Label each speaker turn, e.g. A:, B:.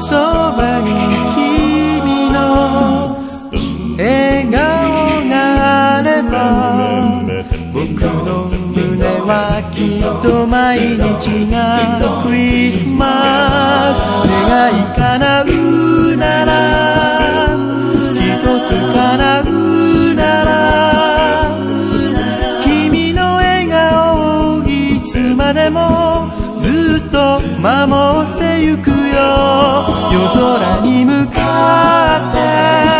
A: そばに君の笑顔があれば僕の胸はきっと毎日がクリスマス。願い叶うなら一つ叶うなら君の笑顔をいつまでもずっと守ってゆくよ。夜空に向かって